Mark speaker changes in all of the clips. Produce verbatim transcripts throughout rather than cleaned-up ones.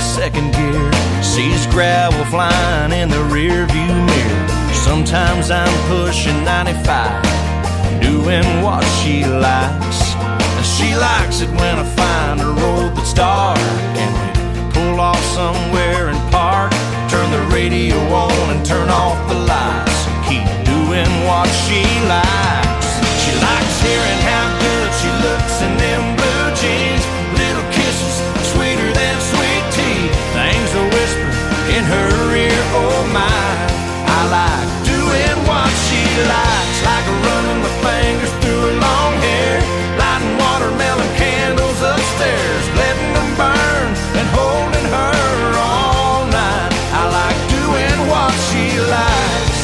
Speaker 1: second gear, sees gravel flying in the rear view mirror. Sometimes I'm pushing ninety-five, doing what she likes. And she likes it when I find a road that's dark and we pull off somewhere and park. Turn the radio on and turn off the lights and keep doing what she likes. She likes hearing how good she looks in them blue jeans. Little kisses sweeter than sweet tea. Things are whispered in her ear, oh my. I like doing what she likes, like running my fingers through her long hair, lighting watermelon candles upstairs, letting them burn and holding her all night. I like doing what she likes.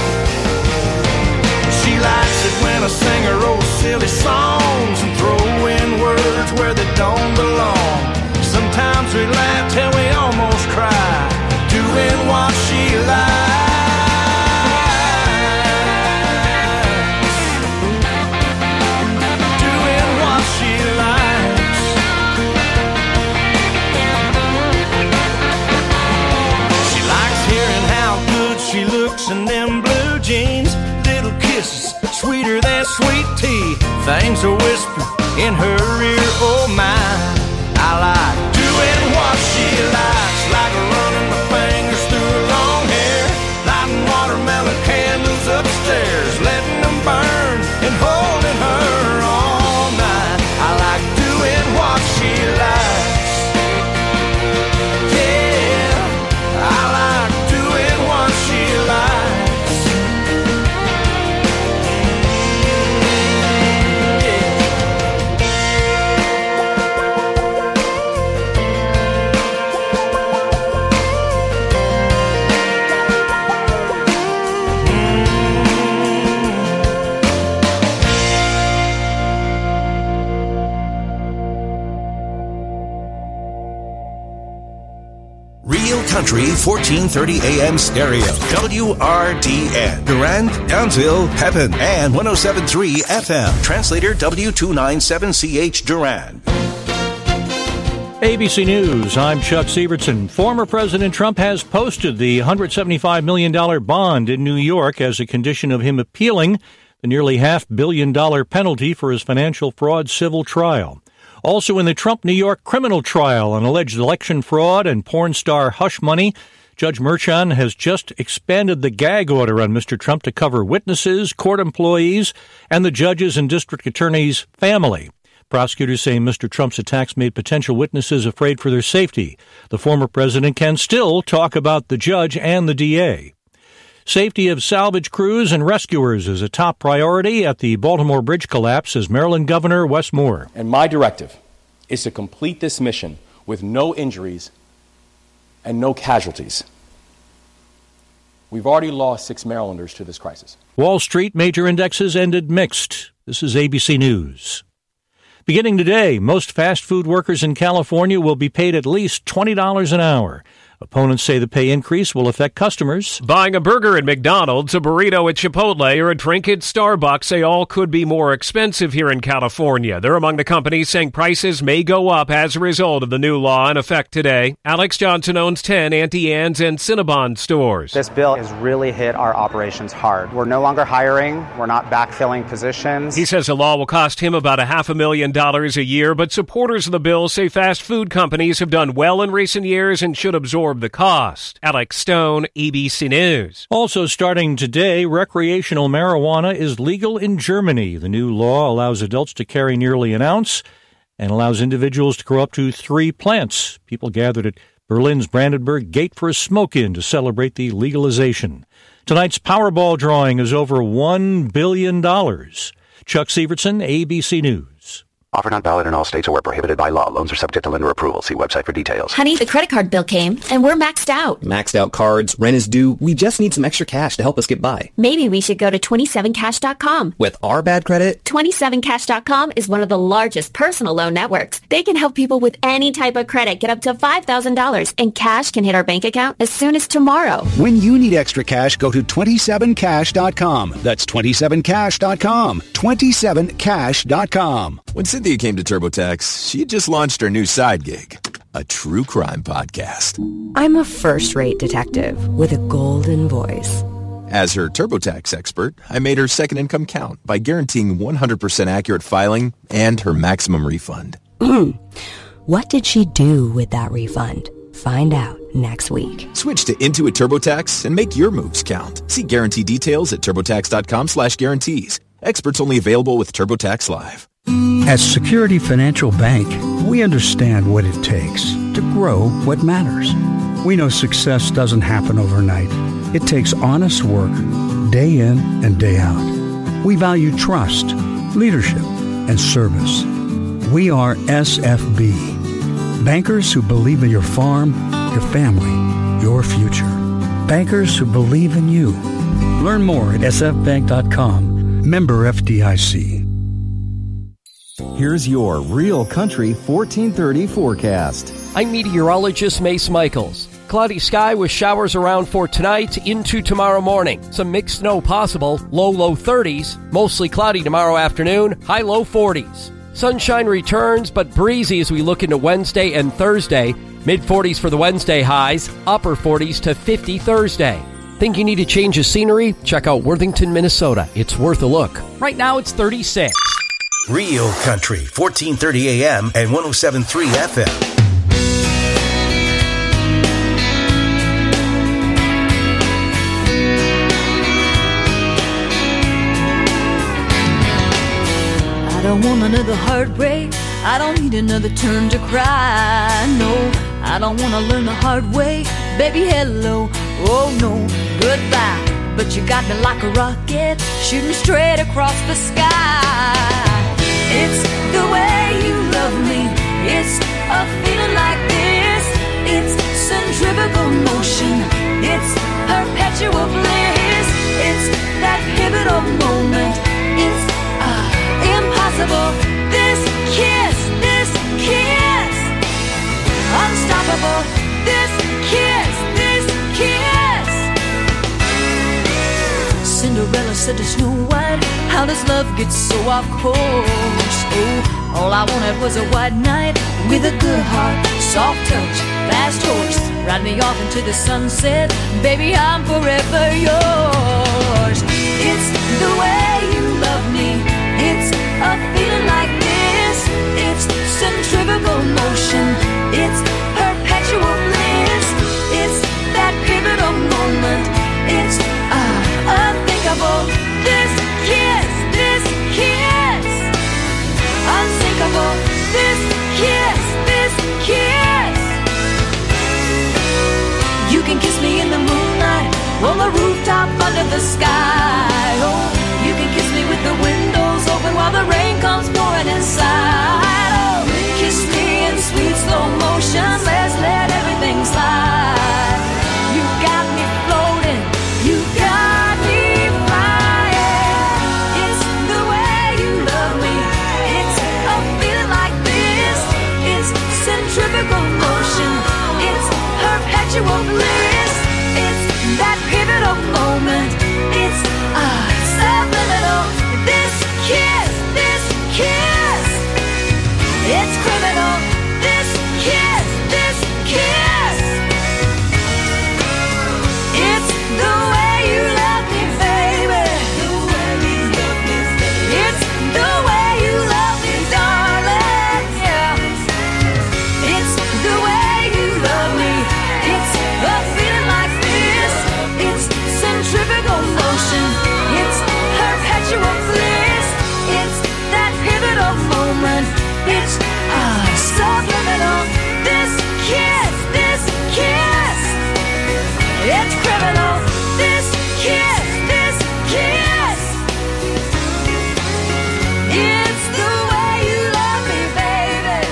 Speaker 1: She likes it when I sing her old silly songs and throw in words where they don't belong. Sometimes we laugh till we almost cry, doing what she likes. In them blue jeans, little kisses sweeter than sweet tea. Things are whispered in her ear, oh my. I like doing what she likes, like running my fingers through her long hair, lighting watermelon candles upstairs, letting them burn and holding her all night. I like doing what she likes. Yeah, I like doing what she likes.
Speaker 2: Country fourteen thirty A M stereo, W R D N, Durand, Downsville, Pepin, and one oh seven point three F M. Translator W two ninety-seven C H Durand.
Speaker 3: A B C News, I'm Chuck Sievertson. Former President Trump has posted the one hundred seventy-five million dollars bond in New York as a condition of him appealing the nearly half billion dollar penalty for his financial fraud civil trial. Also in the Trump New York criminal trial on alleged election fraud and porn star hush money, Judge Merchan has just expanded the gag order on Mister Trump to cover witnesses, court employees, and the judge's and district attorney's family. Prosecutors say Mister Trump's attacks made potential witnesses afraid for their safety. The former president can still talk about the judge and the D A. Safety of salvage crews and rescuers is a top priority at the Baltimore Bridge collapse, as Maryland Governor Wes Moore.
Speaker 4: And my directive is to complete this mission with no injuries and no casualties. We've already lost six Marylanders to this crisis.
Speaker 3: Wall Street major indexes ended mixed. This is A B C News. Beginning today, most fast food workers in California will be paid at least twenty dollars an hour. Opponents say the pay increase will affect customers.
Speaker 5: Buying a burger at McDonald's, a burrito at Chipotle, or a drink at Starbucks, they all could be more expensive here in California. They're among the companies saying prices may go up as a result of the new law in effect today. Alex Johnson owns ten Auntie Anne's and Cinnabon stores.
Speaker 6: This bill has really hit our operations hard. We're no longer hiring. We're not backfilling positions.
Speaker 5: He says the law will cost him about a half a million dollars a year, but supporters of the bill say fast food companies have done well in recent years and should absorb the cost. Alex Stone, A B C News.
Speaker 3: Also starting today, recreational marijuana is legal in Germany. The new law allows adults to carry nearly an ounce and allows individuals to grow up to three plants. People gathered at Berlin's Brandenburg Gate for a smoke-in to celebrate the legalization. Tonight's Powerball drawing is over one billion dollars. Chuck Sievertson, A B C News.
Speaker 7: Offer not valid in all states or where prohibited by law. Loans are subject to lender approval. See website for details.
Speaker 8: Honey, the credit card bill came, and we're maxed out.
Speaker 9: Maxed out cards, rent is due. We just need some extra cash to help us get by.
Speaker 8: Maybe we should go to twenty-seven cash dot com.
Speaker 9: With our bad credit?
Speaker 8: twenty-seven cash dot com is one of the largest personal loan networks. They can help people with any type of credit get up to five thousand dollars, and cash can hit our bank account as soon as tomorrow.
Speaker 10: When you need extra cash, go to twenty-seven cash dot com. That's twenty-seven cash dot com. twenty-seven cash dot com.
Speaker 11: When Cynthia came to TurboTax, she just launched her new side gig, a true crime podcast.
Speaker 12: I'm a first-rate detective with a golden voice.
Speaker 11: As her TurboTax expert, I made her second income count by guaranteeing one hundred percent accurate filing and her maximum refund.
Speaker 12: What did she do with that refund? Find out next week.
Speaker 11: Switch to Intuit TurboTax and make your moves count. See guarantee details at turbotax.com slash guarantees. Experts only available with TurboTax Live.
Speaker 13: At Security Financial Bank, we understand what it takes to grow what matters. We know success doesn't happen overnight. It takes honest work, day in and day out. We value trust, leadership, and service. We are S F B, bankers who believe in your farm, your family, your future. Bankers who believe in you. Learn more at s f bank dot com. Member F D I C.
Speaker 14: Here's your Real Country fourteen thirty forecast.
Speaker 15: I'm meteorologist Mace Michaels. Cloudy sky with showers around for tonight into tomorrow morning. Some mixed snow possible, low, low thirties. Mostly cloudy tomorrow afternoon, high, low forties. Sunshine returns, but breezy as we look into Wednesday and Thursday. mid-forties for the Wednesday highs, upper forties to fifty Thursday. Think you need a change of scenery? Check out Worthington, Minnesota. It's worth a look. Right now it's thirty-six.
Speaker 2: Real Country, fourteen thirty A M and one oh seven point three F M.
Speaker 16: I don't want another heartbreak. I don't need another turn to cry. No, I don't want to learn the hard way. Baby, hello. Oh, no, goodbye. But you got me like a rocket, shooting straight across the sky. It's the way you love me. It's a feeling like this. It's centrifugal motion. It's perpetual bliss. It's that pivotal moment. It's uh, impossible. This kiss, this kiss, unstoppable. This kiss, this kiss. Cinderella said to Snow White, how does love get so off course? Oh, all I wanted was a white knight with a good heart, soft touch, fast horse, ride me off into the sunset. Baby, I'm forever yours. It's the way you love me. It's a feeling like this. It's centrifugal motion. It's perpetual bliss. It's that pivotal moment. It's uh, unthinkable. This kiss, this kiss, unsinkable. This kiss, this kiss. You can kiss me in the moonlight, on the rooftop under the sky. Oh, you can kiss me with the windows open while the rain comes pouring inside. Oh, kiss me in sweet slow motion. Let's let everything slide. You got me floating. You got me flying. It's the way you love me. It's a feeling like this. It's centrifugal motion. It's perpetual bliss. It's that pivotal moment. It's uh, subliminal. This kiss, this kiss. It's criminal. This kiss, this kiss. It's the way you love me, baby. It's the way you love me, darling. Yeah. It's the way you love me. It's a feeling like this. It's centrifugal motion. It's perpetual bliss. It's that pivotal moment. It's uh, subliminal. This kiss, this kiss. It's criminal. This kiss, this kiss. It's the way you love me, baby.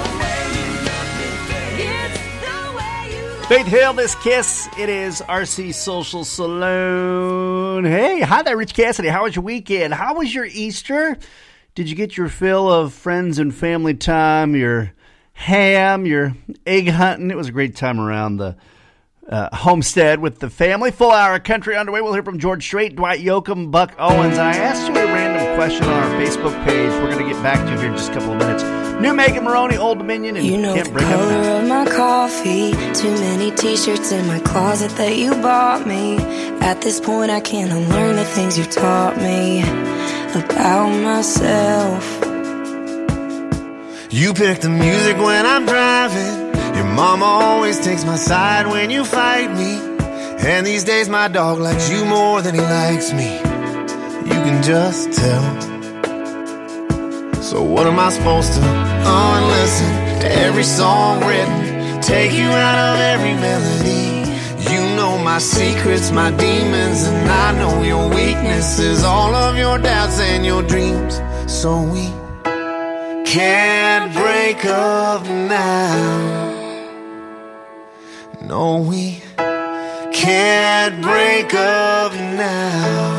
Speaker 16: It's the way you love me.
Speaker 17: Faith Hill, this kiss. It is R C Social Saloon. Hey, hi there, Rich Cassidy. How was your weekend? How was your Easter? Did you get your fill of friends and family time, your ham, your egg hunting? It was a great time around the uh, Homestead with the family. Full hour of country underway. We'll hear from George Strait, Dwight Yoakam, Buck Owens. And I asked you a random question on our Facebook page. We're going to get back to you here in just a couple of minutes. New Megan Maroney, Old Dominion, and
Speaker 18: you know
Speaker 17: Can't
Speaker 18: the
Speaker 17: Bring Up
Speaker 18: color
Speaker 17: Now.
Speaker 18: of my coffee. Too many t-shirts in my closet that you bought me. At this point I can't unlearn the things you've taught me about myself.
Speaker 19: You pick the music when I'm driving. Your mama always takes my side when you fight me. And these days my dog likes you more than he likes me. You can just tell. So what am I supposed to unlisten to every song written, take you out of every melody? You know my secrets, my demons, and I know your weaknesses, all of your doubts and your dreams. So we can't break up now. No, we can't break up now.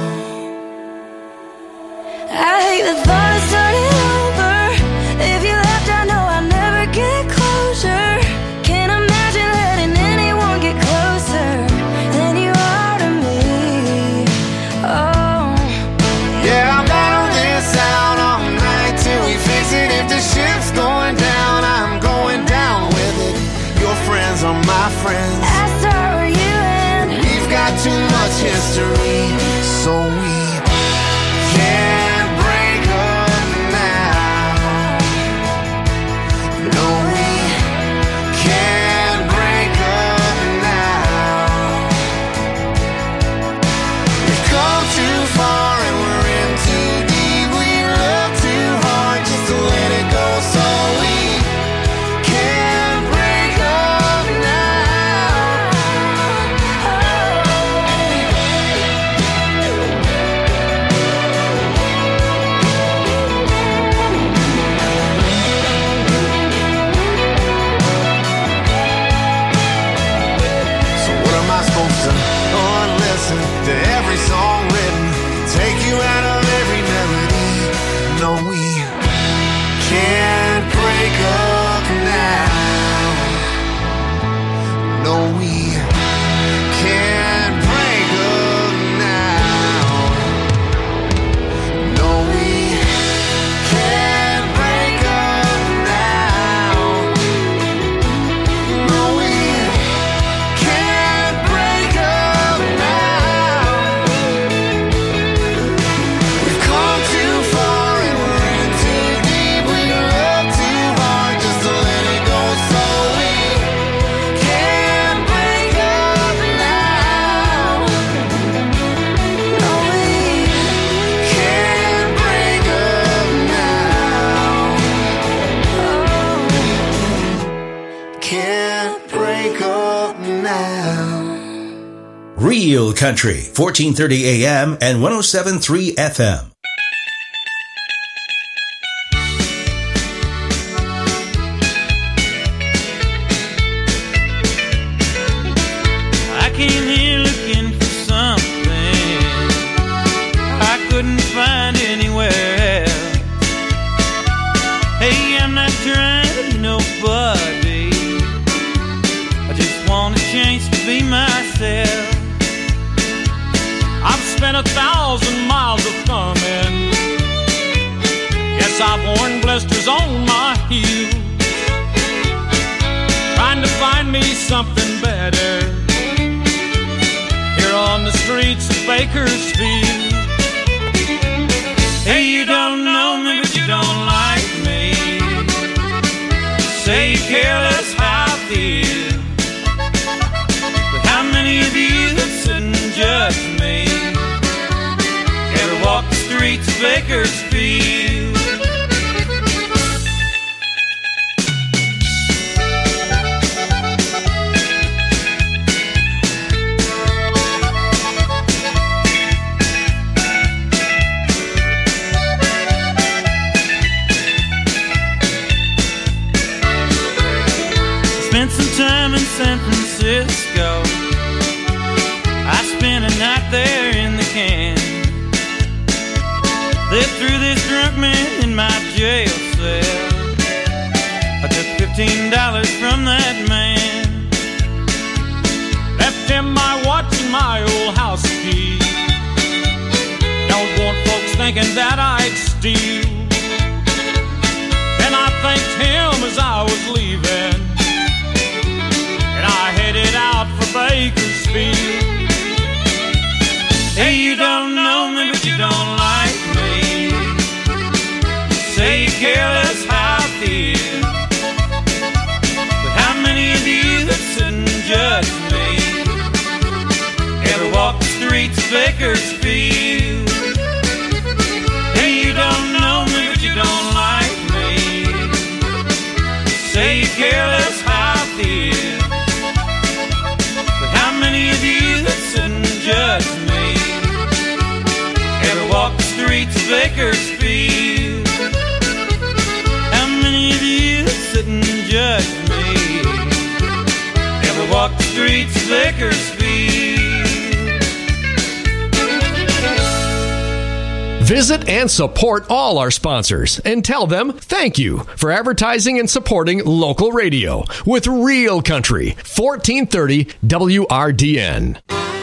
Speaker 18: I hate the thought of starting over. If you left, I know I'll never get closure. Can't imagine letting anyone get closer than you are to me. Oh,
Speaker 19: yeah, I'll battle this out all night till we fix it. If the ship's going down, I'm going down with it. Your friends are my friends.
Speaker 18: I start where you end.
Speaker 19: We've got too much history, so we can't break up now. No, we can't break up now. We've come too far and we're in too deep. We love too hard just to let it go, so we can't break up now. So what am I supposed to unlisten to every song written, take you out of every melody? No, we can't break up now. No, we can't break up now. No, we can't break up now. No, we can't break up now. We've come too far and we're in too deep. We love too hard just to let it go, so we can't break up now. No, we can't break up now. Can't break up now.
Speaker 2: Real Country, fourteen thirty A M and one oh seven point three F M.
Speaker 20: I came here looking for something I couldn't find anywhere else. Hey, I'm not trying to be nobody, I just want a chance to be myself. I've spent a thousand miles of thumbing. Yes, I've worn blisters on my heels, trying to find me something better here on the streets of Bakersfield. Hey, you don't know me, but you don't like me. Say you care less how I feel, but how many of you that sit and judge me ever walk the streets of Bakersfield? Spent some time in San Francisco. I spent a night there in the can. They threw this drunk man in my jail cell. I took fifteen dollars from that man. my watch and my old house key. Don't want folks thinking that I'd steal. And I thanked him as I was leaving, and I headed out for Bakersfield. Hey, you don't know me, but you don't like me. Say you care less how I feel, but how many of you that sit and judge me ever walk the streets of Bakersfield? Hey, you don't know me, but you don't like me. Say you care less how I feel, but how many of you that sit and judge me ever walk the streets of Bakersfield? How many of you that sit and judge me ever walk the streets of Bakersfield?
Speaker 21: Visit and support all our sponsors and tell them thank you for advertising and supporting local radio with Real Country, fourteen thirty W R D N.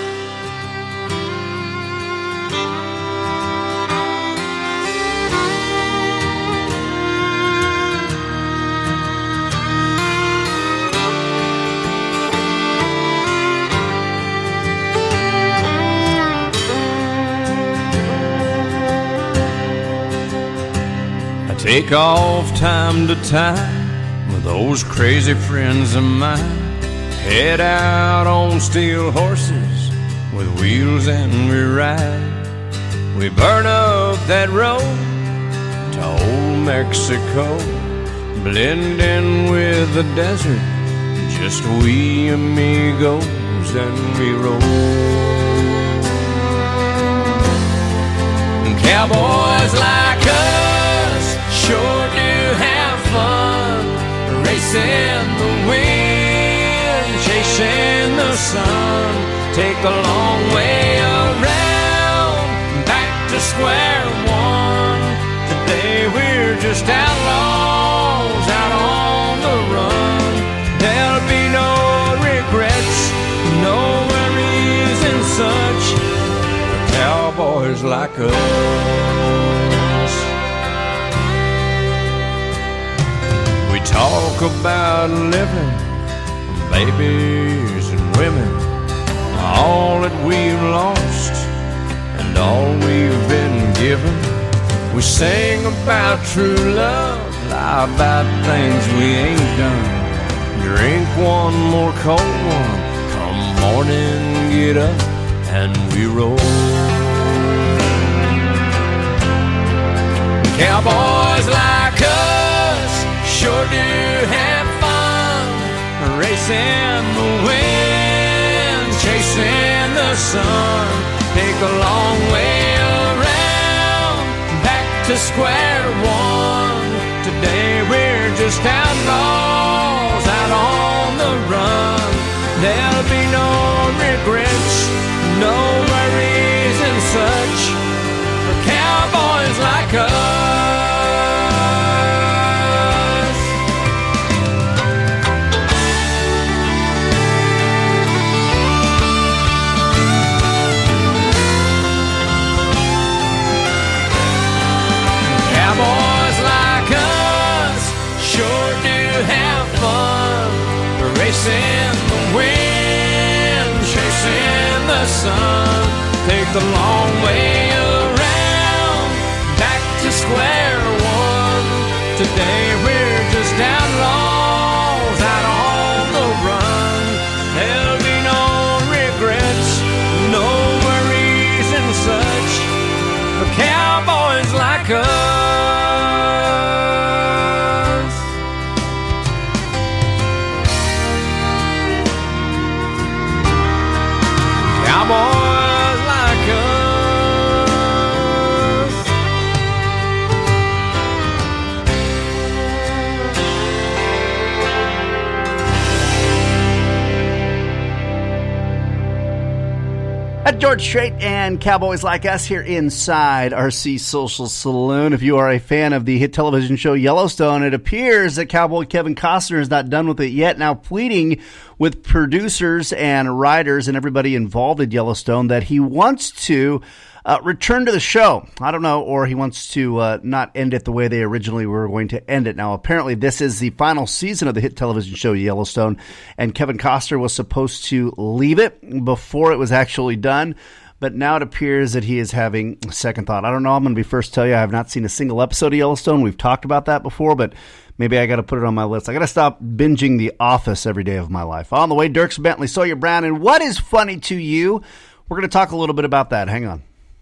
Speaker 1: Take off time to time with those crazy friends of mine. Head out on steel horses with wheels and we ride. We burn up that road to old Mexico, blend in with the desert, just we amigos, and we roll. Cowboys like us sure do have fun, racing the wind, chasing the sun. Take a long way around, back to square one. Today we're just outlaws out on the run. There'll be no regrets, no worries and such for cowboys like us. We talk about living, babies and women, all that we've lost and all we've been given. We sing about true love, lie about things we ain't done. Drink one more cold one, come morning, get up and we roll. Cowboys like us sure do have fun, racing the wind, chasing the sun. Take a long way around, back to square one. Today we're just outlaws out on the run. There'll be no regrets, no worries and such for cowboys like us. Cowboys like us sure do have fun, racing the wind, chasing the sun. Take the long way around, back to square one. Today we're just outlaws out on the run. There'll be no regrets, no worries and such for cowboys like us. Cowboys like us.
Speaker 17: At George Strait and Cowboys Like Us here inside R C Social Saloon. If you are a fan of the hit television show Yellowstone, it appears that Cowboy Kevin Costner is not done with it yet, now pleading with producers and writers and everybody involved in Yellowstone that he wants to uh, return to the show. I don't know, or he wants to uh, not end it the way they originally were going to end it. Now, apparently this is the final season of the hit television show Yellowstone, and Kevin Costner was supposed to leave it before it was actually done. But now it appears that he is having a second thought. I don't know. I'm going to be first to tell you I have not seen a single episode of Yellowstone. We've talked about that before, but maybe I got to put it on my list. I got to stop binging The Office every day of my life. On the way, Dierks Bentley, Sawyer Brown, and what is funny to you? We're going to talk a little bit about that. Hang on.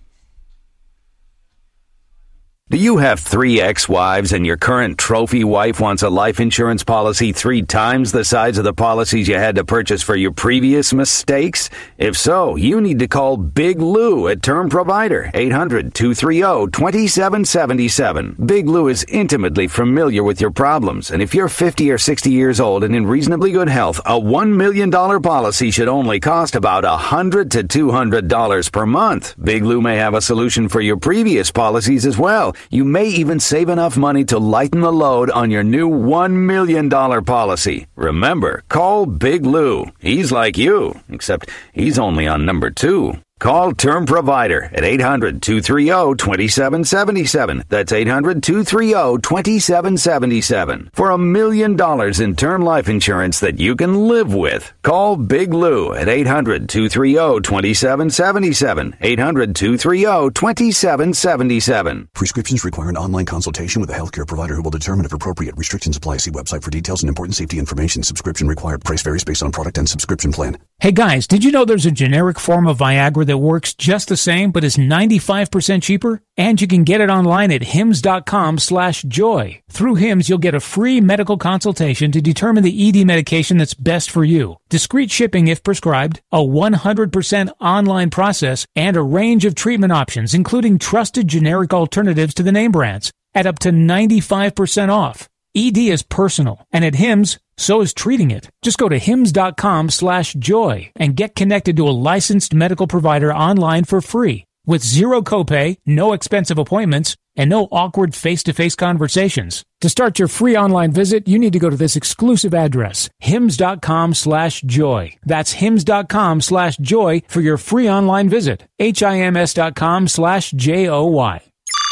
Speaker 4: Do you have three ex-wives and your current trophy wife wants a life insurance policy three times the size of the policies you had to purchase for your previous mistakes? If so, you need to call Big Lou at Term Provider, eight hundred, two three zero, two seven seven seven. Big Lou is intimately familiar with your problems, and if you're fifty or sixty years old and in reasonably good health, a one million dollars policy should only cost about one hundred to two hundred dollars per month. Big Lou may have a solution for your previous policies as well. You may even save enough money to lighten the load on your new one million dollars policy. Remember, call Big Lou. He's like you, except he's only on number two. Call Term Provider at eight hundred, two three zero, two seven seven seven. That's eight hundred, two three zero, two seven seven seven. For a million dollars in term life insurance that you can live with. Call Big Lou at eight hundred, two three zero, two seven seven seven. eight hundred, two three zero, two seven seven seven.
Speaker 22: Prescriptions require an online consultation with a healthcare provider who will determine if appropriate. Restrictions apply. See website for details and important safety information. Subscription required. Price varies based on product and subscription plan.
Speaker 23: Hey guys, did you know there's a generic form of Viagra that works just the same but is ninety-five percent cheaper? And you can get it online at hims.com slash joy. Through Hims, you'll get a free medical consultation to determine the E D medication that's best for you. Discreet shipping if prescribed, a one hundred percent online process, and a range of treatment options, including trusted generic alternatives to the name brands, at up to ninety-five percent off. E D is personal, and at Hims, so is treating it. Just go to hims.com slash joy and get connected to a licensed medical provider online for free with zero copay, no expensive appointments, and no awkward face-to-face conversations. To start your free online visit, you need to go to this exclusive address, hims.com slash joy. That's hims.com slash joy for your free online visit. H-I-M-S.com slash J-O-Y.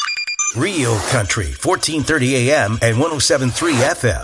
Speaker 2: Real Country, fourteen thirty A M and one oh seven point three F M.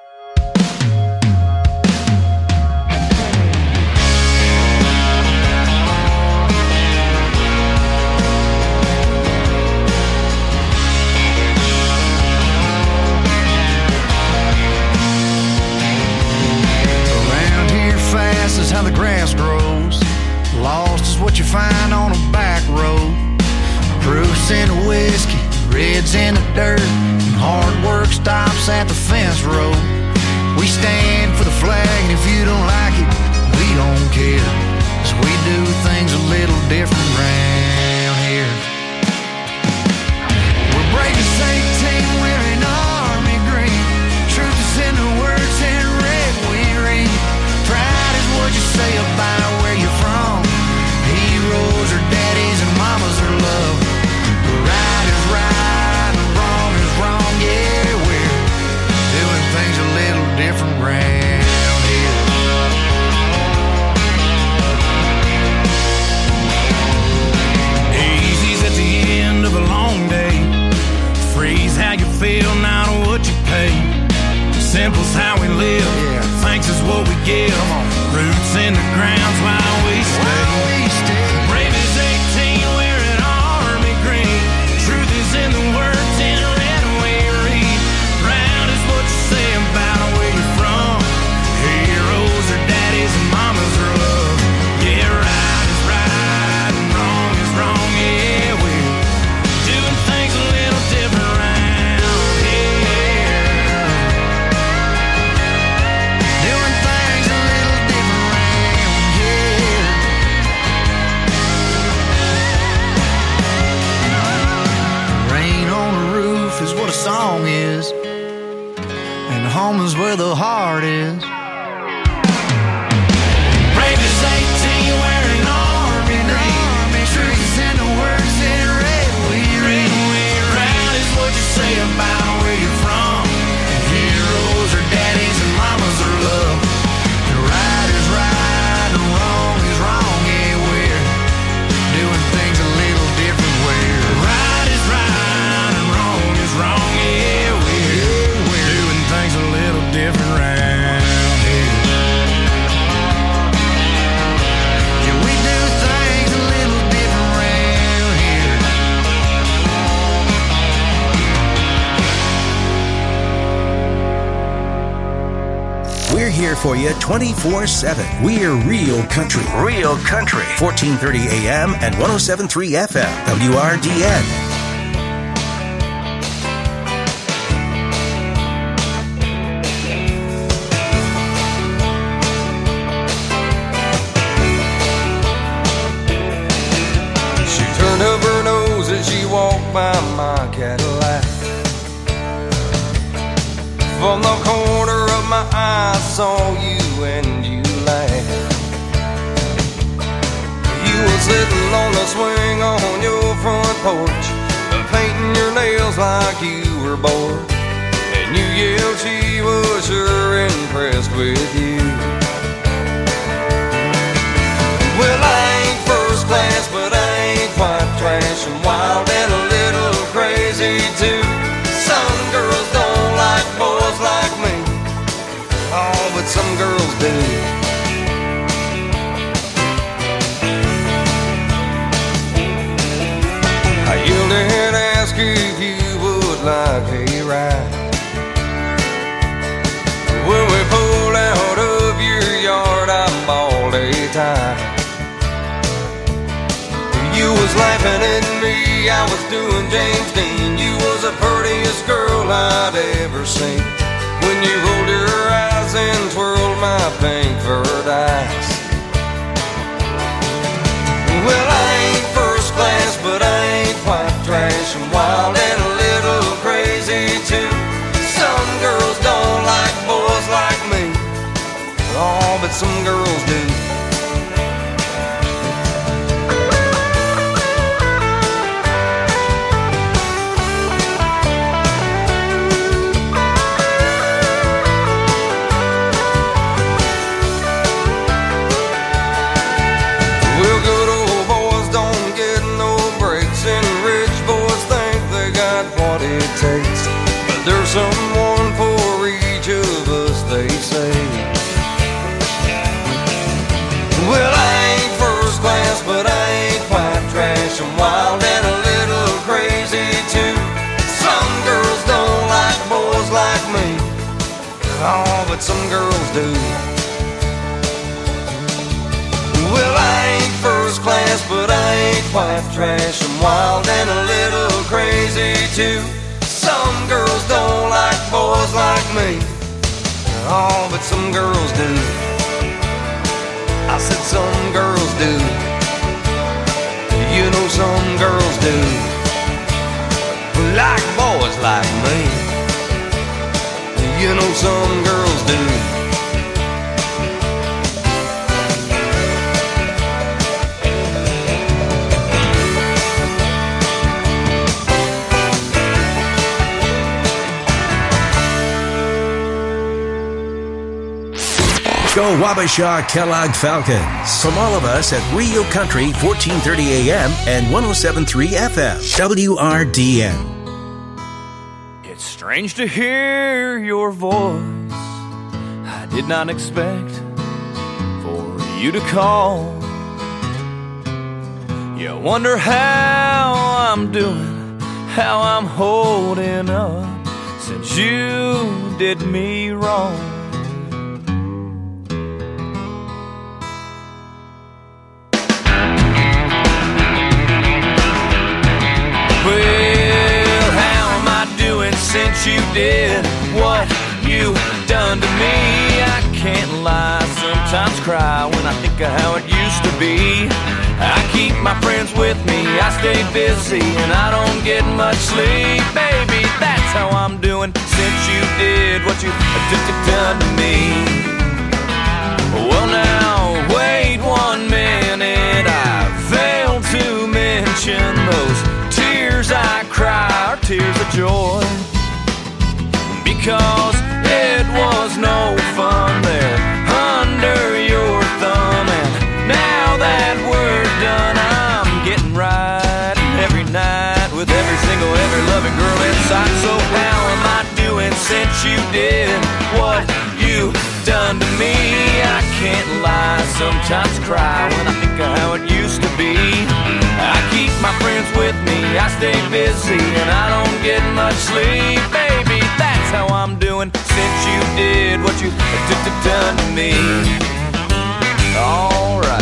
Speaker 19: Around here fast is how the grass grows. Lost is what you find on a back road. Proofs in a whiskey, reds in the dirt, and hard work stops at the fence road. We stand for the flag, and if you don't like it, we don't care, 'cause we do things a little different round here. We're brave as eighteen, wearing army green. Truth is in the words in red we read. Pride is what you say about where you're from. Heroes are daddies and mamas are love. Right is right and wrong is wrong, yeah, we're doing things a little different round here.
Speaker 20: Easy's at the end of a long day. Freeze how you feel, not what you pay. Simple's how we live, yeah. Thanks is what we give. Roots in the ground's while we stay. While we stay. Brave as eighteen, wearing army green. Truth is in the words in red we read. Proud is what you say about where you're from. Heroes are daddies and mamas are love. Yeah, right is right and wrong is wrong. Yeah, we're doing things a little different round here. Doing things a little different round here. Rain on the roof is what a song is, and home is where the heart is. Brave as eighteen, wearing army green. say about where you're from. Heroes are daddies and mamas are love. The right is right and wrong is wrong. Yeah, we're doing things a little different. Where right is right and wrong is wrong. Yeah, we're, we're doing things a little different right here. Yeah, we do things a little different around here.
Speaker 2: We're here for you twenty-four seven. We're Real Country. Real Country. fourteen thirty A M and one oh seven point three F M. W R D N.
Speaker 3: She turned up her nose as she walked by my Cadillac. From the corner of my eye, I saw you and you laughed. You were sitting on the swing on your front porch, painting your nails like you were bored. And you yelled she was sure impressed with you. Well, I ain't first class, but I ain't quite trash. I'm wild and a little crazy too. Some girls don't like boys like me. Oh, but some girls do. I yelled and asked if you would like a ride. When we pulled out of your yard, I bawled a tie. You was laughing at me, I was doing James Dean. You was the prettiest girl I'd ever seen. When you rolled your eyes and twirled my pink furred eyes. Well, I ain't first class, but I ain't quite trash. I'm wild and a little crazy too. Some girls don't like boys like me. Oh, but some girls do. Takes. But there's someone for each of us, they say. Well, I ain't first class, but I ain't quite trash. I'm wild and a little crazy too. Some girls don't like boys like me. Oh, but some girls do. Well, I ain't first class, but I ain't quite trash. I'm wild and a little crazy too. Some girls don't like boys like me. Oh, but some girls do. I said some girls do. You know some girls do. Like boys like me. You know some girls do.
Speaker 2: Go Wabasha Kellogg Falcons. From all of us at Real Country, fourteen thirty A M and one oh seven point three F M. W R D N.
Speaker 1: It's strange to hear your voice. I did not expect for you to call. You wonder how I'm doing, how I'm holding up since you did me wrong. Well, how am I doing since you did what you done to me? I can't lie, sometimes cry when I think of how it used to be. I keep my friends with me, I stay busy, and I don't get much sleep. Baby, that's how I'm doing since you did what you done to me. Well now, wait one minute, I failed to mention those tears I cry are tears of joy. 'cause it was no fun there under your thumb. And now that we're done, I'm getting right every night with every single, every loving girl inside. So how am I doing since you did what you done to me? I can't lie, sometimes cry when I think of how it used to be. I keep my friends with me, I stay busy, and I don't get much sleep. Baby, that's how I'm doing since you did what you done to me. All right.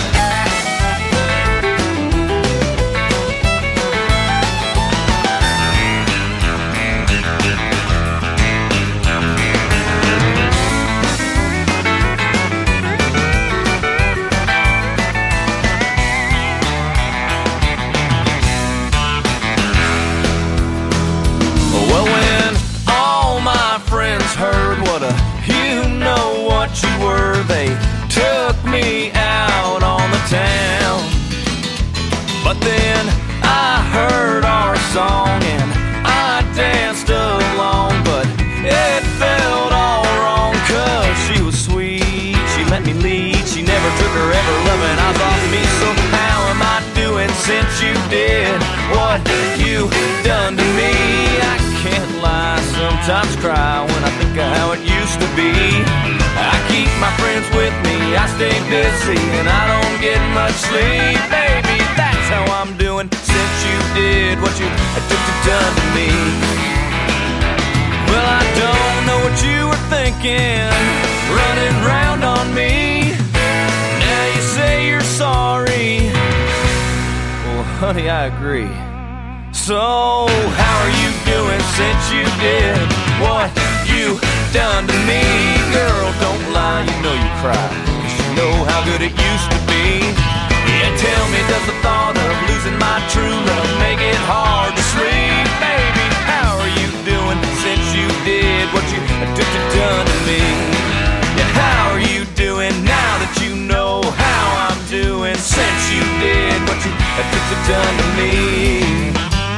Speaker 1: Heard what a you know what you were. They took me out on the town, but then I heard our song and I danced along, but it felt all wrong 'cause she was sweet, she let me lead, she never took her ever loving eyes off me. So how am I doing since you did what you done to me? I can't lie, sometimes cry when I think of how it used to be. I keep my friends with me, I stay busy, and I don't get much sleep. Baby, that's how I'm doing since you did what you done to me. Well, I don't know what you were thinking, running round on me. Now you say you're sorry. Well, honey, I agree. So, how are you doing since you did what you done to me? Girl, don't lie, you know you cry, 'cause you know how good it used to be. Yeah, tell me, does the thought of losing my true love make it hard to sleep? Baby, how are you doing since you did what you done to me? Yeah, how are you doing now that you know how I'm doing since you did what you done to me?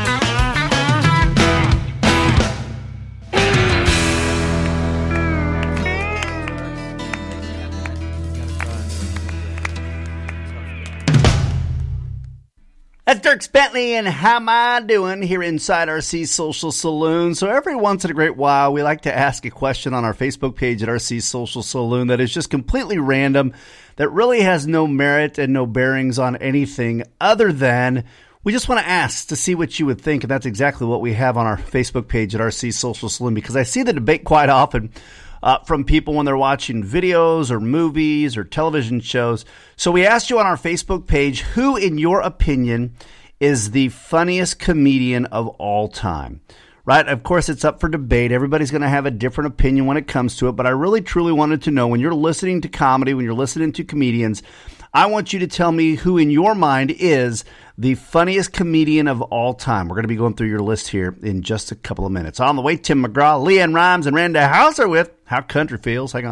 Speaker 17: That's Dierks Bentley and How Am I Doing here inside R C Social Saloon. So every once in a great while, we like to ask a question on our Facebook page at R C Social Saloon that is just completely random, that really has no merit and no bearings on anything other than we just want to ask to see what you would think. And that's exactly what we have on our Facebook page at R C Social Saloon, because I see the debate quite often Uh, from people when they're watching videos or movies or television shows. So we asked you on our Facebook page, who in your opinion is the funniest comedian of all time? Right? Of course, it's up for debate. Everybody's going to have a different opinion when it comes to it. But I really, truly wanted to know, when you're listening to comedy, when you're listening to comedians, I want you to tell me who in your mind is the funniest comedian of all time. We're going to be going through your list here in just a couple of minutes. On the way, Tim McGraw, Leanne Rhymes, and Randa Hauser with How Country Feels. Hang on.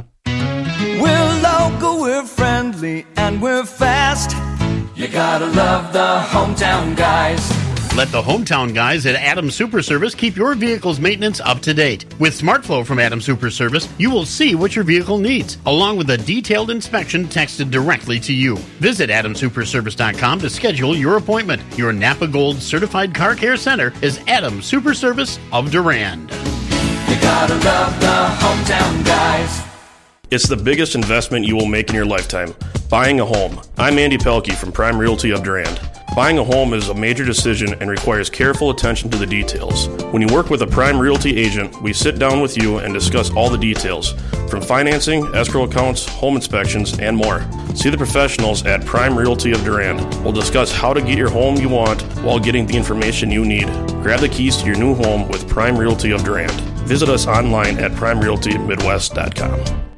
Speaker 3: We're local, we're friendly, and we're fast. You gotta love the hometown guys.
Speaker 5: Let the hometown guys at Adams Super Service keep your vehicle's maintenance up to date. With SmartFlow from Adams Super Service, you will see what your vehicle needs, along with a detailed inspection texted directly to you. Visit adams super service dot com to schedule your appointment. Your Napa Gold Certified Car Care Center is Adams Super Service of Durand.
Speaker 3: You gotta love the hometown guys.
Speaker 6: It's the biggest investment you will make in your lifetime, buying a home. I'm Andy Pelkey from Prime Realty of Durand. Buying a home is a major decision and requires careful attention to the details. When you work with a Prime Realty agent, we sit down with you and discuss all the details, from financing, escrow accounts, home inspections, and more. See the professionals at Prime Realty of Durand. We'll discuss how to get your home you want while getting the information you need. Grab the keys to your new home with Prime Realty of Durand. Visit us online at prime realty midwest dot com.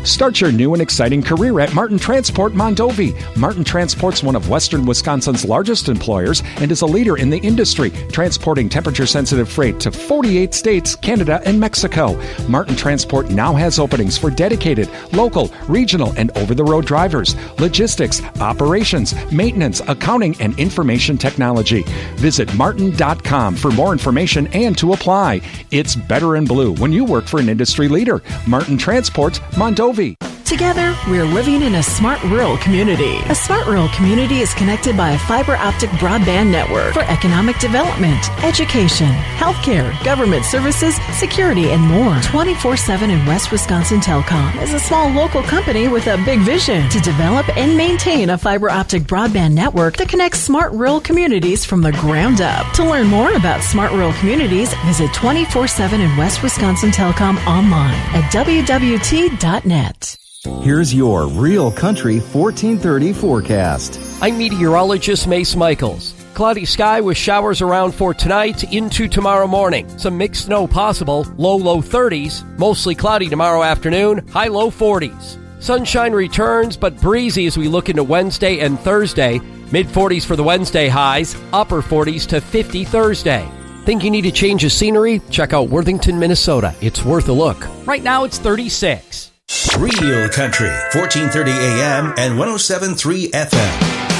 Speaker 7: Start your new and exciting career at Martin Transport Mondovi. Martin Transport's one of Western Wisconsin's largest employers and is a leader in the industry, transporting temperature-sensitive freight to forty-eight states, Canada, and Mexico. Martin Transport now has openings for dedicated, local, regional, and over-the-road drivers, logistics, operations, maintenance, accounting, and information technology. Visit martin dot com for more information and to apply. It's better in blue when you work for an industry leader. Martin Transport, Mondovi.
Speaker 8: Together, we're living in a smart rural community. A smart rural community is connected by a fiber optic broadband network for economic development, education, healthcare, government services, security, and more. twenty-four seven in West Wisconsin Telecom is a small local company with a big vision to develop and maintain a fiber optic broadband network that connects smart rural communities from the ground up. To learn more about smart rural communities, visit twenty-four seven in West Wisconsin Telecom online at w w t dot net.
Speaker 14: Here's your Real Country fourteen thirty forecast.
Speaker 15: I'm meteorologist Mace Michaels. Cloudy sky with showers around for tonight into tomorrow morning. Some mixed snow possible, low, low thirties. Mostly cloudy tomorrow afternoon, high, low forties. Sunshine returns, but breezy as we look into Wednesday and Thursday. mid forties for the Wednesday highs, upper forties to fifty Thursday. Think you need a change of scenery? Check out Worthington, Minnesota. It's worth a look. Right now it's thirty-six.
Speaker 2: Real Country, fourteen thirty A M and one oh seven point three F M.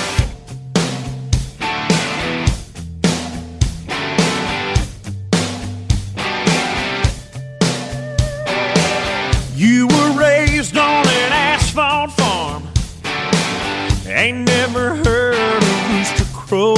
Speaker 20: You were raised on an asphalt farm, ain't never heard a rooster crow,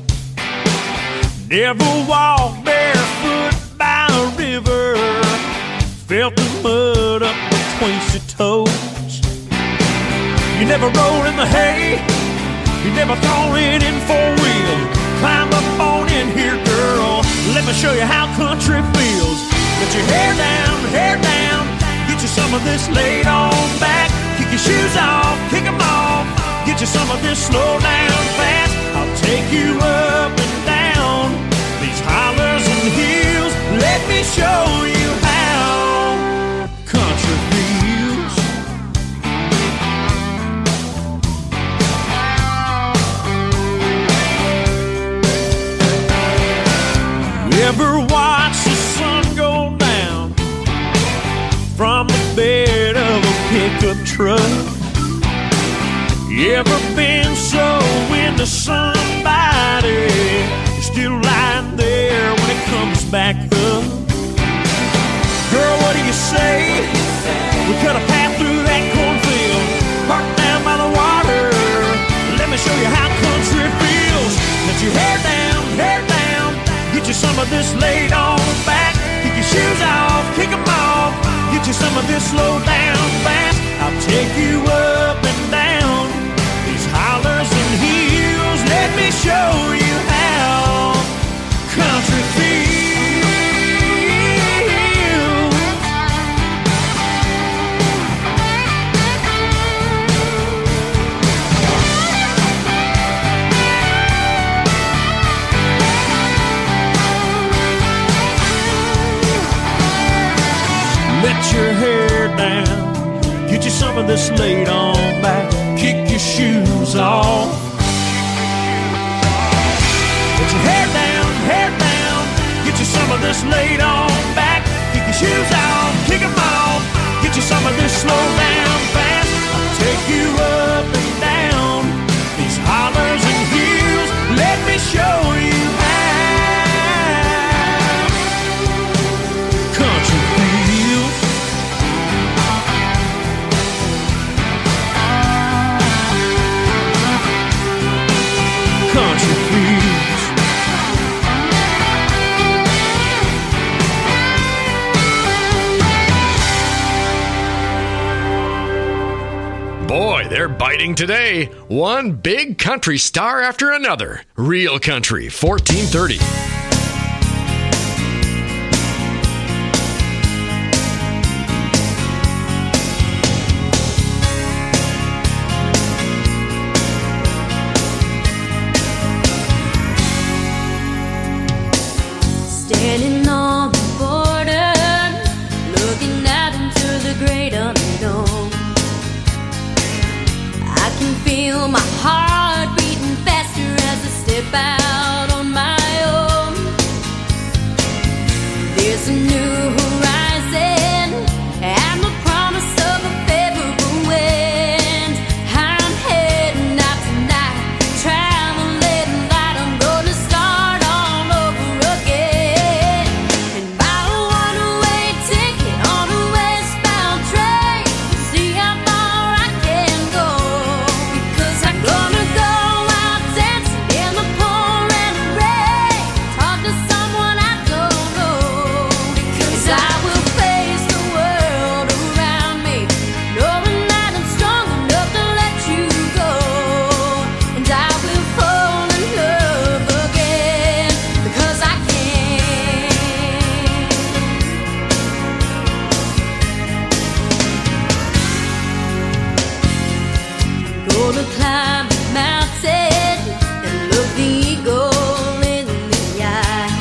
Speaker 20: never walked barefoot by a river, felt the mud up between your toes. You never rolled in the hay, you never thrown it in four wheel. Climb up on in here, girl, let me show you how country feels. Let your hair down, hair down, get you some of this laid on back. Kick your shoes off, kick them off, get you some of this slow down fast. I'll take you up and down these hollers and hills. Let me show you how country feels. You ever watch the sun go down from the bed of a pickup truck? You ever been so into somebody you're still lying there when it comes back up? Girl, what do you say? We cut a path through that cornfield, parked down by the water. Let me show you how country feels. Let your hair down, hair down, get you some of this laid on back. Kick your shoes off, kick them off, get you some of this slow down fast. I'll take you up and down these hollers and hills. Let me show you how country feels. Let your hair down, get you some of this laid on back. Kick your shoes off. Let your hair down, hair down, get you some of this laid on back. Kick your shoes off, kick them off, get you some of this slow down fast. I'll take you up and down these hollers and hills. Let me show you how country feels. Country feels.
Speaker 21: Boy, they're biting today. One big country star after another. Real Country, fourteen thirty.
Speaker 16: Standing on the border, looking out into the great unknown. step out on my own. There's a new horizon and the promise of a favorable wind. I'm heading out tonight, traveling light. I'm gonna start all over again. And buy a one-way ticket on a westbound train. See how far I can go. Because I'm gonna go out dancing in the pouring rain. Talk to someone I don't know. Because I will face the world around me, knowing that I'm strong enough to let you go. And I will fall in love again, because I can. Gonna climb the mountain and look the eagle in the eye.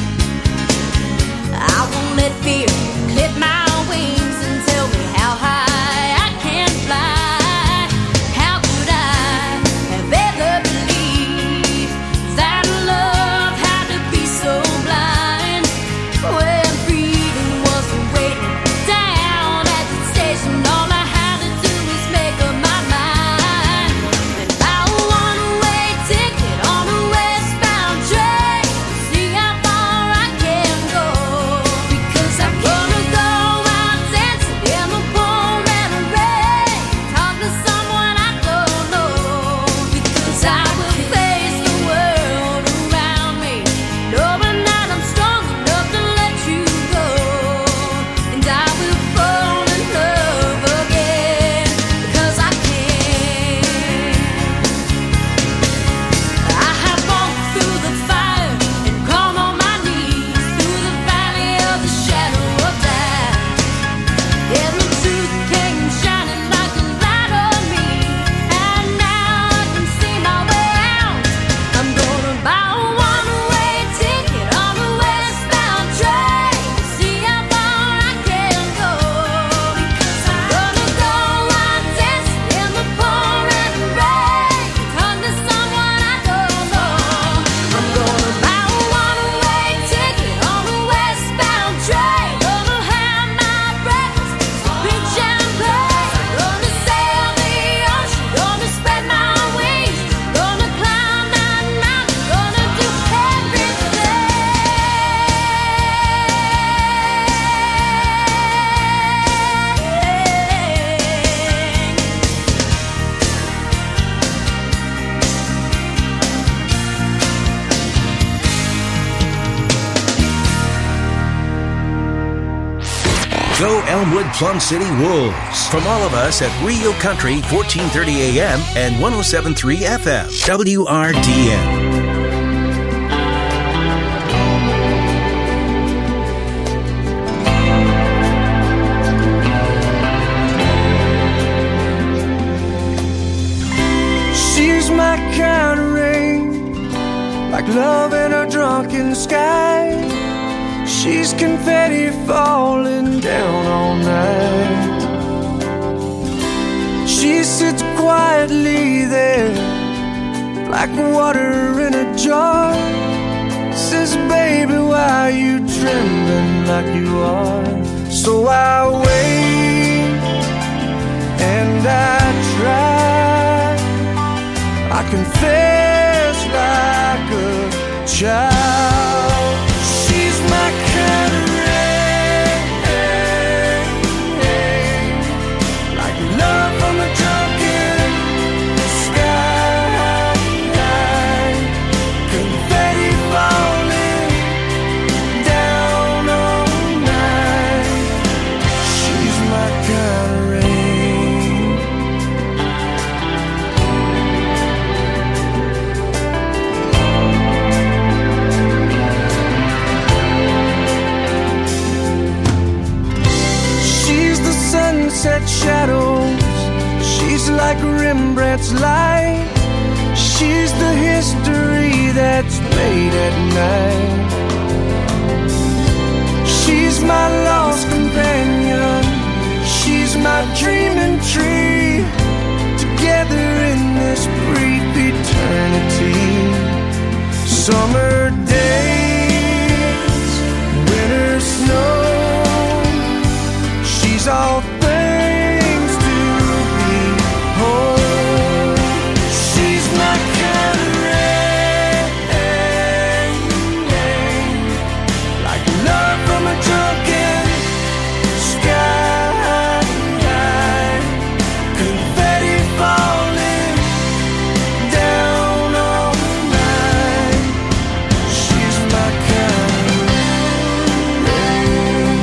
Speaker 16: I won't let fear clip my wings and tell me how high I can fly. How could I have ever believed that love had to be so blind? When freedom was waiting down at the station, all I had to do was make up my mind. And buy a one-way ticket on a westbound train. See how far I can go. Because I'm gonna go out dancing in the pouring rain. Talk to someone I don't know. Because I will face the world around me, knowing that I'm strong enough to let you go. And I will fall in love again, because I can. I have walked through the fire and gone on my knees, through the valley of the shadow of death. Yeah, the truth came shining like a light on me, and now I can see my way out. I'm gonna buy a one-way ticket on a westbound train. See how far I can go. Because I'm gonna go out dancing in the pouring rain. Talk to someone I don't know. I'm gonna buy a one-way ticket on a westbound train. Gonna have my breakfast, some big champagne. Gonna sail the ocean, gonna spread my wings. Gonna climb that mountain, gonna do
Speaker 2: Go Elmwood Plum City Wolves. From all of us at Rio Country, fourteen thirty A M and one oh seven point three F M. W R D N.
Speaker 3: She's my kind of rain, like love in a drunken sky. She's confetti falling down all night. She sits quietly there, like water in a jar. Says, baby, why you trembling like you are? So I wait and I try. I confess like a child. She's my kind of rain, like love from a drunken sky. Confetti falling down all night. She's my kind of rain. Sunset shadows, she's like Rembrandt's light. She's the history that's made at night. She's my lost companion, she's my dreaming tree. Together in this brief eternity, Summer days, winter snow, she's all things to behold. She's my kind of rain, like love from a drunken sky, confetti falling down all night. She's my kind of rain.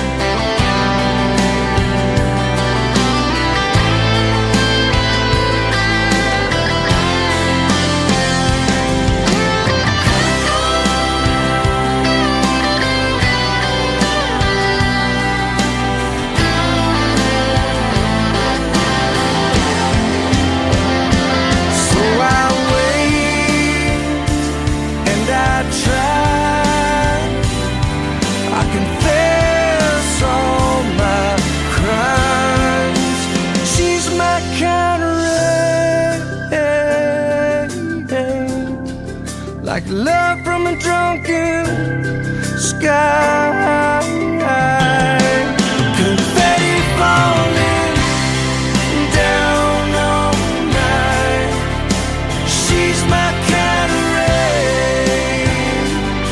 Speaker 3: So I wait and I try. I confess all my crimes. She's my kind of rain, like love from a drunken sky. Confetti falling down all night. She's my kind of rain.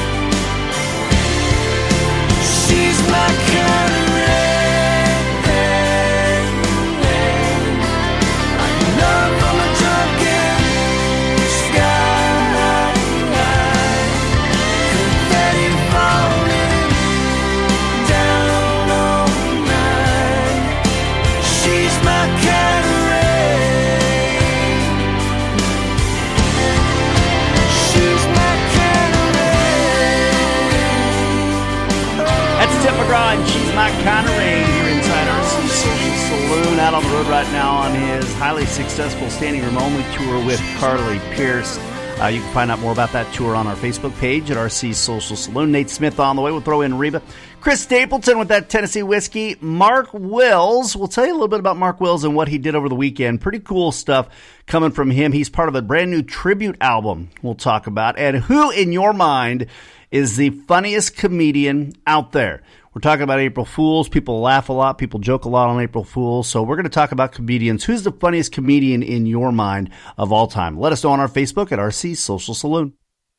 Speaker 3: She's my kind of rain. Like love from a drunken sky. Confetti falling down all night. She's my kind of rain. She's my kind of
Speaker 17: That's Tim McGraw, and she's my kind of rain here inside our Social Saloon, out on the road right now on his highly successful standing room only tour with Carly Pierce. Uh, you can find out more about that tour on our Facebook page at R C Social Saloon. Nate Smith on the way. We'll throw in Reba. Chris Stapleton with that Tennessee whiskey. Mark Wills. We'll tell you a little bit about Mark Wills and what he did over the weekend. Pretty cool stuff coming from him. He's part of a brand new tribute album we'll talk about. And who, in your mind, is the funniest comedian out there? We're talking about April Fools. People laugh a lot. People joke a lot on April Fools. So we're going to talk about comedians. Who's the funniest comedian in your mind of all time? Let us know on our Facebook at R C Social Saloon.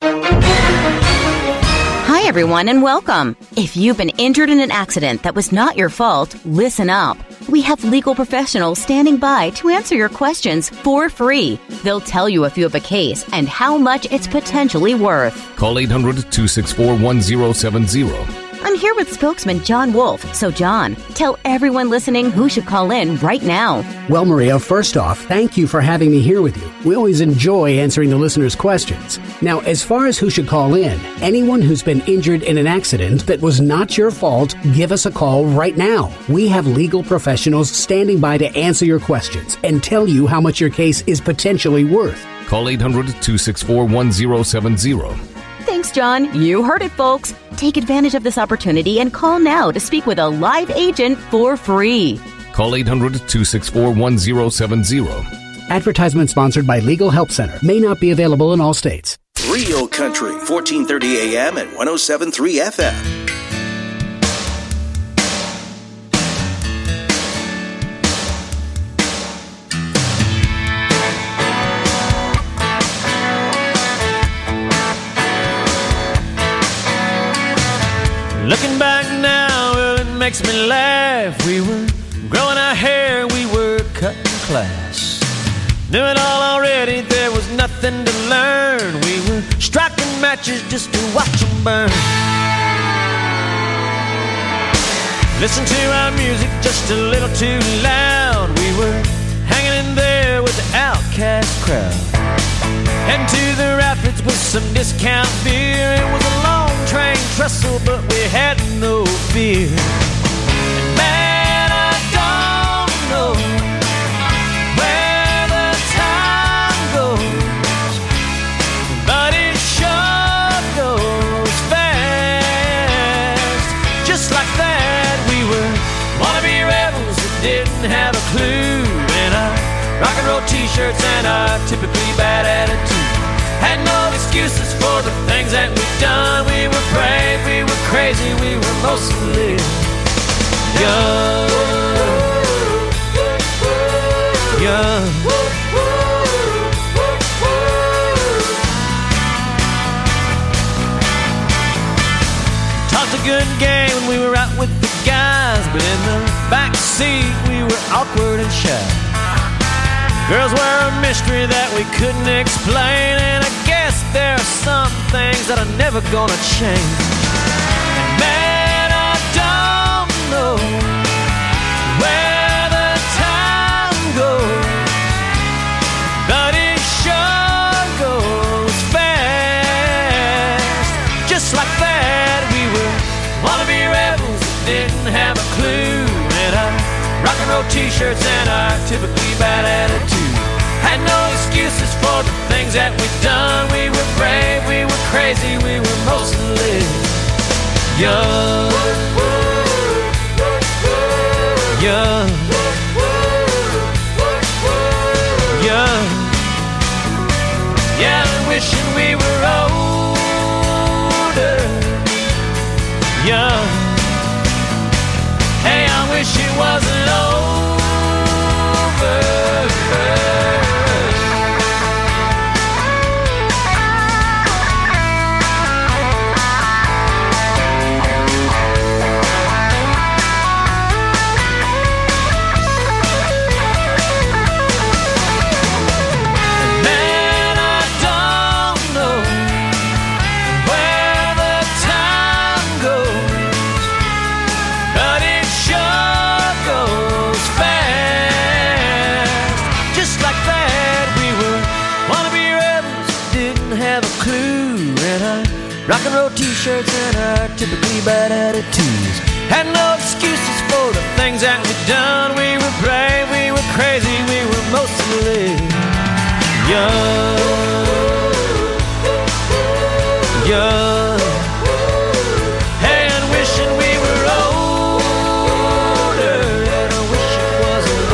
Speaker 9: Hi, everyone, and welcome. If you've been injured in an accident that was not your fault, listen up. We have legal professionals standing by to answer your questions for free. They'll tell you if you have a case and how much it's potentially worth.
Speaker 10: Call eight hundred, two six four, one zero seven zero.
Speaker 9: I'm here with spokesman John Wolf. So, John, tell everyone listening who should call in right now.
Speaker 12: Well, Maria, first off, thank you for having me here with you. We always enjoy answering the listeners' questions. Now, as far as who should call in, anyone who's been injured in an accident that was not your fault, give us a call right now. We have legal professionals standing by to answer your questions and tell you how much your case is potentially worth.
Speaker 10: Call eight hundred, two six four, one zero seven zero.
Speaker 9: Thanks, John. You heard it, folks. Take advantage of this opportunity and call now to speak with a live agent for free.
Speaker 10: Call eight hundred, two six four, one zero seven zero.
Speaker 12: Advertisement sponsored by Legal Help Center. May not be available in all states.
Speaker 2: Real Country, fourteen thirty A M and one oh seven point three F M.
Speaker 20: Looking back now, well, it makes me laugh. We were growing our hair, we were cutting class. Knew it all already, there was nothing to learn. We were striking matches just to watch them burn. Listen to our music just a little too loud. We were hanging in there with the outcast crowd. Heading to the rapids with some discount beer. It was a long train trestle, but we had no fear. And man, I don't know where the time goes, but it sure goes fast. Just like that, we were wannabe rebels that didn't have a clue. And our rock and roll t-shirts and our typically bad attitude Had no excuses for the things that we've done. We were brave, we were crazy, we were mostly young. Young. Talked a good game when we were out with the guys, but in the back seat we were awkward and shy. Girls were a mystery that we couldn't explain, and I guess there are some things that are never gonna change. And man, I don't know where the time goes, but it sure goes fast. Just like that, we were wannabe rebels that didn't have a clue, and our rock and roll t-shirts and our typically bad attitude. Had no excuses for the things that we've done. We were brave, we were crazy, we were mostly young. Young. Young. Yeah, I'm wishing we were older. Young. Hey, I wish it wasn't over. Rock and roll t-shirts and our typically bad attitudes. Had no excuses for the things that we've done. We were brave, we were crazy, we were mostly young. Young. Hey, and wishing we were older, and I wish it wasn't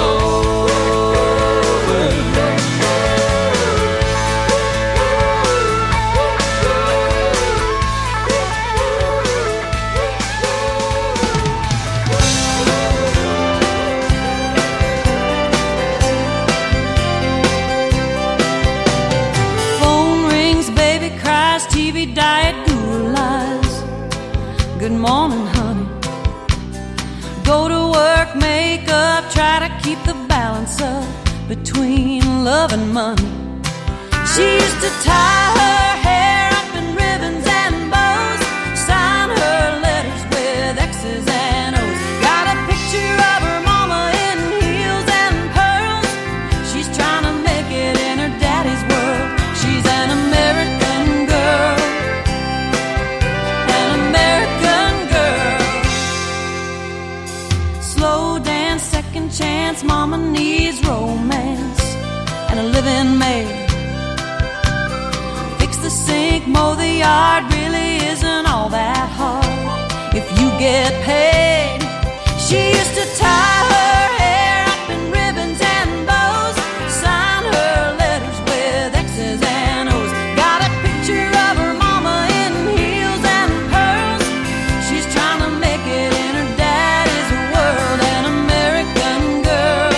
Speaker 16: diet guru lies. Good morning, honey. Go to work, make up, try to keep the balance up between love and money. She used to tie her hair up in ribbons and bows, sign her letters with X's and O's. Got a picture of her mama in heels and pearls. She's trying to make it in her daddy's world. She's an American girl. Chance, mama needs romance and a living maid. Fix the sink, mow the yard, really isn't all that hard if you get paid. She used to tie her hair up in ribbons and bows, sign her letters with X's and O's. Got a picture of her mama in heels and pearls. She's trying to make it in her daddy's world. An American girl,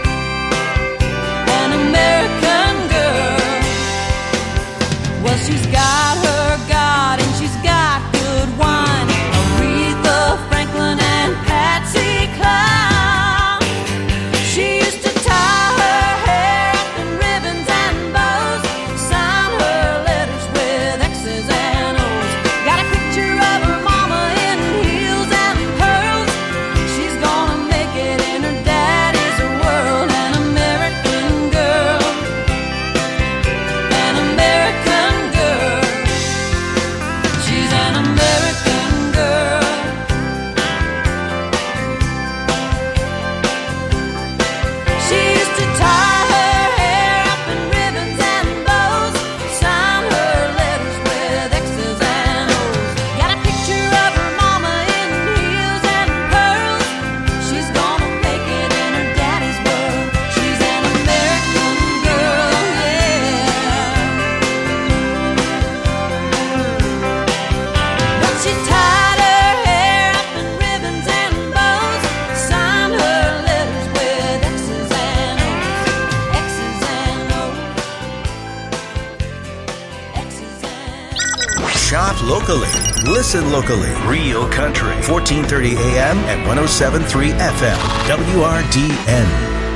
Speaker 16: an American girl. Well, she's got her God and she's got good wine. Aretha Franklin and Patsy Cline.
Speaker 2: locally. Listen locally. Real Country. fourteen thirty A M and one oh seven point three F M. W R D N.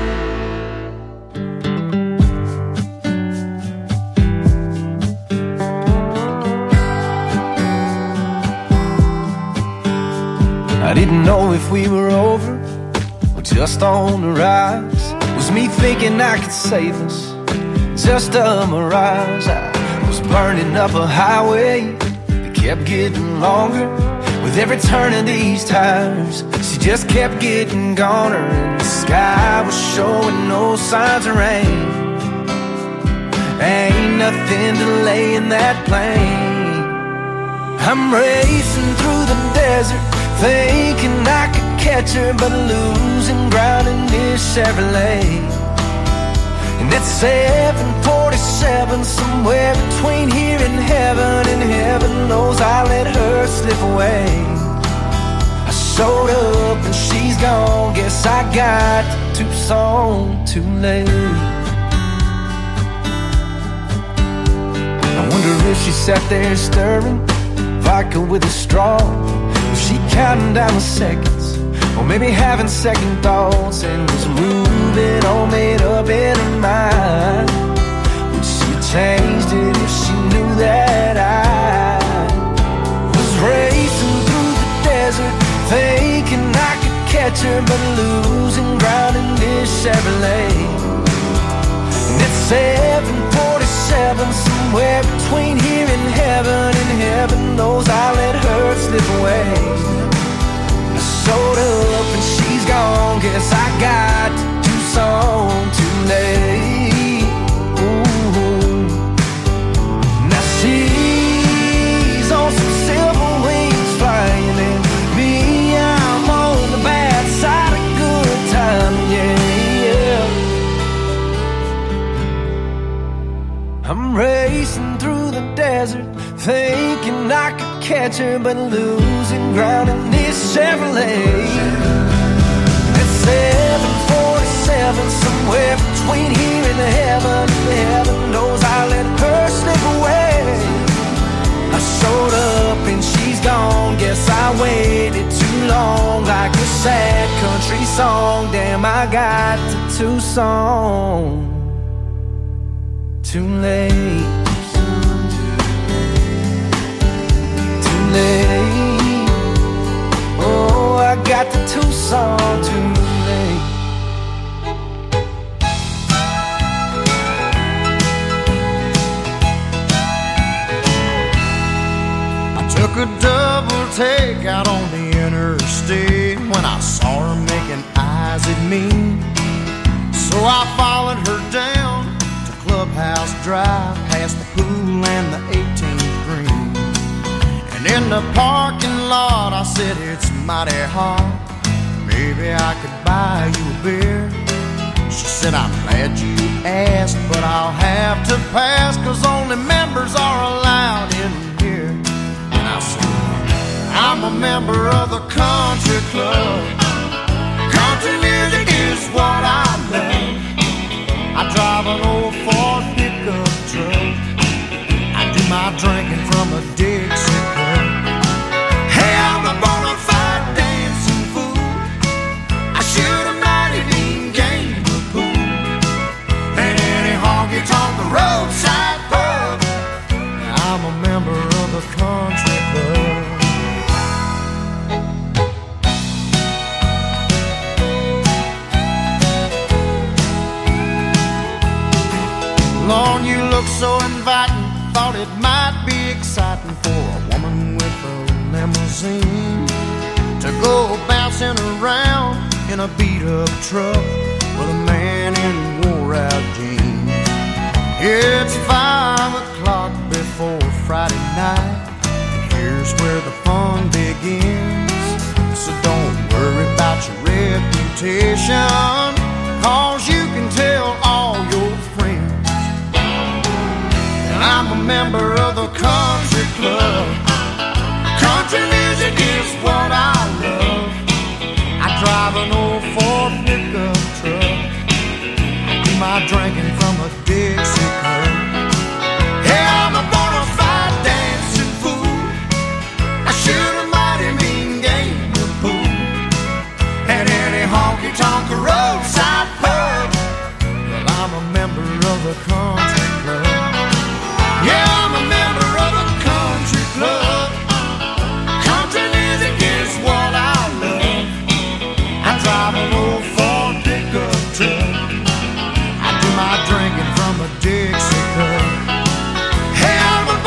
Speaker 3: I didn't know if we were over or just on the rise. Was me thinking I could save us, just a mirage. I was burning up a highway that kept getting longer. With every turn of these tires, she just kept getting goner. And the sky was showing no signs of rain. Ain't nothing delaying that plane. I'm racing through the desert, thinking I could catch her, but losing ground in this Chevrolet. And at seven forty-seven, somewhere between here and heaven, and heaven knows I let her slip away. I showed up and she's gone, guess I got to Tucson too late. I wonder if she sat there stirring vodka with a straw. Was she counting down the seconds, or maybe having second thoughts, and was moving all made up in her mind? Would she have changed it if she knew that I was racing through the desert, thinking I could catch her, but losing ground in this Chevrolet? And at seven forty-seven, somewhere between here and heaven, and heaven knows I let her slip away. I showed up and she's gone, guess I got to Tucson too late. Ooh. Now she's on some silver wings flying, and me, I'm on the bad side of good time, yeah, yeah. I'm racing through the desert, thinking I could catch her, but losing ground in this Chevrolet. At seven forty-seven, somewhere between here and heaven, heaven knows I let her slip away. I showed up and she's gone, guess I waited too long, like a sad country song. Damn, I got to Tucson too late. Oh, I got to Tucson too late.
Speaker 19: I took a double take out on the interstate when I saw her making eyes at me. So I followed her down to Clubhouse Drive, past the pool and the eighteenth green. And in the parking lot I said, it's mighty hot, maybe I could buy you a beer. She said, I'm glad you asked, but I'll have to pass, 'cause only members are allowed in here. And I said, I'm a member of the country club. Country music is what I love. I drive an old Ford pickup truck. I do my drinking from a Dixie cup. Hey, I'm a bona fide dancing fool. I shoot a mighty mean game of pool. And any honky-tonk the roadside pub. I'm a member of the country club. Lord, you look so inviting. Thought it might be exciting for a woman with a limousine to go bouncing around in a beat-up truck with a man in wore-out jeans. It's five o'clock before Friday night, and here's where the fun begins. So don't worry about your reputation, 'cause you can tell all your friends. I'm a member of the country club. Country music is what I love. I drive an old Ford pickup truck. I do my drinking from a Dixie cup. Hey, I'm a bona fide dancing fool.
Speaker 3: Yeah,